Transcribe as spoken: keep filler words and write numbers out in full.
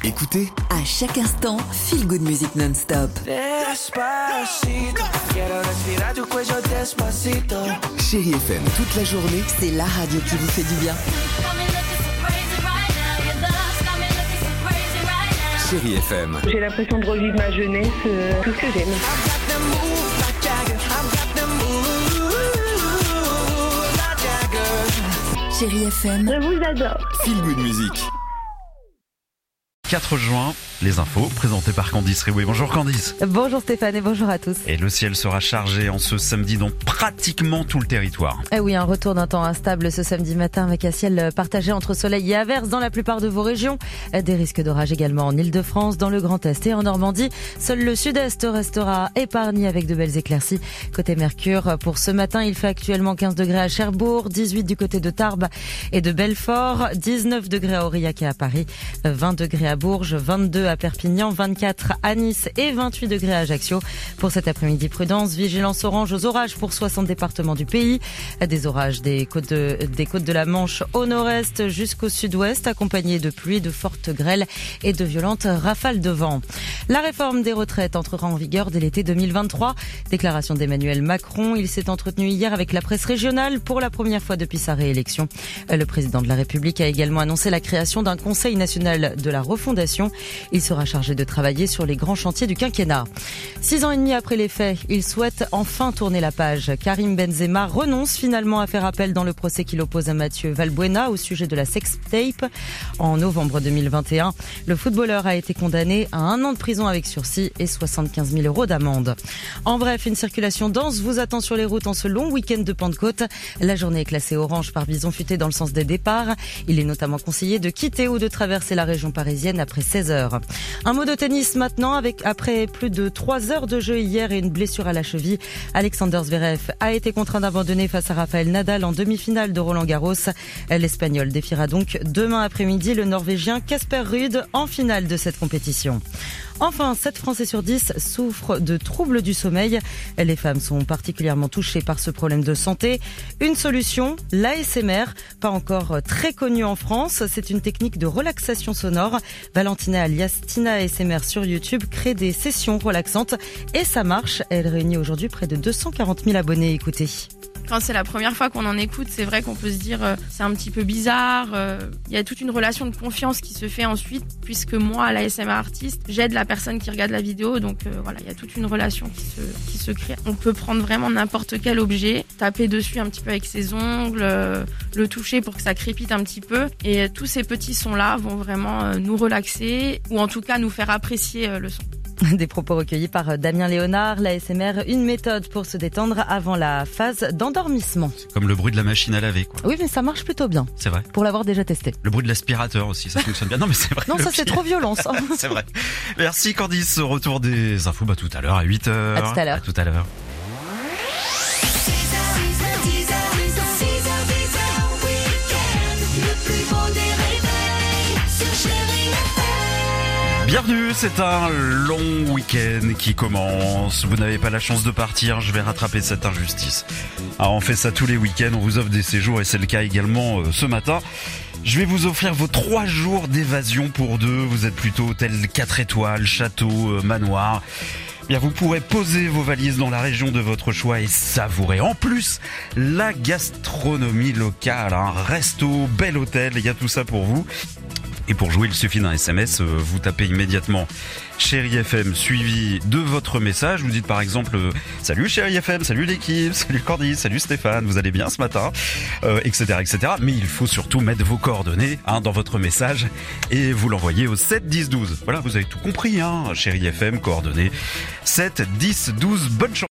Écoutez, à chaque instant, Feel Good Music non-stop. Despacito, quiero respirar tu cuello despacito. Chérie F M toute la journée. C'est la radio qui vous fait du bien. Chérie F M. J'ai l'impression de revivre ma jeunesse, euh, tout ce que j'aime. Chérie F M. Je vous adore. Feel Good Music. quatre juin, les infos présentées par Candice Rioué. Bonjour Candice. Bonjour Stéphane et bonjour à tous. Et le ciel sera chargé en ce samedi dans pratiquement tout le territoire. Eh oui, un retour d'un temps instable ce samedi matin avec un ciel partagé entre soleil et averses dans la plupart de vos régions. Des risques d'orage également en Ile-de-France, dans le Grand Est et en Normandie. Seul le Sud-Est restera épargné avec de belles éclaircies. Côté Mercure, pour ce matin, il fait actuellement quinze degrés à Cherbourg, dix-huit du côté de Tarbes et de Belfort, dix-neuf degrés à Aurillac et à Paris, vingt degrés à Bourges, vingt-deux à Perpignan, vingt-quatre à Nice et vingt-huit degrés à Ajaccio. Pour cet après-midi, prudence, vigilance orange aux orages pour soixante départements du pays. Des orages des côtes de, des côtes de la Manche au nord-est jusqu'au sud-ouest, accompagnés de pluie, de fortes grêles et de violentes rafales de vent. La réforme des retraites entrera en vigueur dès l'été deux mille vingt-trois. Déclaration d'Emmanuel Macron. Il s'est entretenu hier avec la presse régionale pour la première fois depuis sa réélection. Le président de la République a également annoncé la création d'un Conseil national de la refondation. Il sera chargé de travailler sur les grands chantiers du quinquennat. Six ans et demi après les faits, il souhaite enfin tourner la page. Karim Benzema renonce finalement à faire appel dans le procès qu'il oppose à Mathieu Valbuena au sujet de la sextape. En novembre deux mille vingt et un, le footballeur a été condamné à un an de prison avec sursis et soixante-quinze mille euros d'amende. En bref, une circulation dense vous attend sur les routes en ce long week-end de Pentecôte. La journée est classée orange par bison futé dans le sens des départs. Il est notamment conseillé de quitter ou de traverser la région parisienne après seize heures. Un mot de tennis maintenant, avec après plus de trois heures de jeu hier et une blessure à la cheville. Alexander Zverev a été contraint d'abandonner face à Rafael Nadal en demi-finale de Roland-Garros. L'Espagnol défiera donc demain après-midi le Norvégien Casper Ruud en finale de cette compétition. Enfin, sept Français sur dix souffrent de troubles du sommeil. Les femmes sont particulièrement touchées par ce problème de santé. Une solution, l'A S M R, pas encore très connue en France. C'est une technique de relaxation sonore. Valentina alias Tina A S M R sur YouTube crée des sessions relaxantes et ça marche. Elle réunit aujourd'hui près de deux cent quarante mille abonnés. Écoutez. Quand c'est la première fois qu'on en écoute, c'est vrai qu'on peut se dire euh, c'est un petit peu bizarre. Il euh, y a toute une relation de confiance qui se fait ensuite, puisque moi, l'A S M R artiste, j'aide la personne qui regarde la vidéo. Donc euh, voilà, il y a toute une relation qui se, qui se crée. On peut prendre vraiment n'importe quel objet, taper dessus un petit peu avec ses ongles, euh, le toucher pour que ça crépite un petit peu. Et euh, tous ces petits sons-là vont vraiment euh, nous relaxer, ou en tout cas nous faire apprécier euh, le son. Des propos recueillis par Damien Léonard, l'A S M R, une méthode pour se détendre avant la phase d'endormissement. C'est comme le bruit de la machine à laver, quoi. Oui, mais ça marche plutôt bien. C'est vrai. Pour l'avoir déjà testé. Le bruit de l'aspirateur aussi, ça fonctionne bien. Non, mais c'est vrai. Non, ça c'est trop violent, ça. C'est vrai. Merci Candice. Retour des infos, bah, tout à l'heure à huit heures. À tout à l'heure. À tout à l'heure. Bienvenue, c'est un long week-end qui commence. Vous n'avez pas la chance de partir, je vais rattraper cette injustice. Alors on fait ça tous les week-ends, on vous offre des séjours et c'est le cas également euh, ce matin. Je vais vous offrir vos trois jours d'évasion pour deux. Vous êtes plutôt hôtel quatre étoiles, château, euh, manoir. Bien, vous pourrez poser vos valises dans la région de votre choix et savourer en plus la gastronomie locale. Un resto, bel hôtel, il y a tout ça pour vous. Et pour jouer, il suffit d'un S M S, vous tapez immédiatement Chérie F M suivi de votre message. Vous dites par exemple euh, salut Chérie F M, salut l'équipe, salut Candice, salut Stéphane, vous allez bien ce matin, euh, et cetera, et cetera. Mais il faut surtout mettre vos coordonnées hein, dans votre message et vous l'envoyez au sept dix douze. Voilà, vous avez tout compris, hein, Chérie F M, coordonnées sept dix douze. Bonne chance.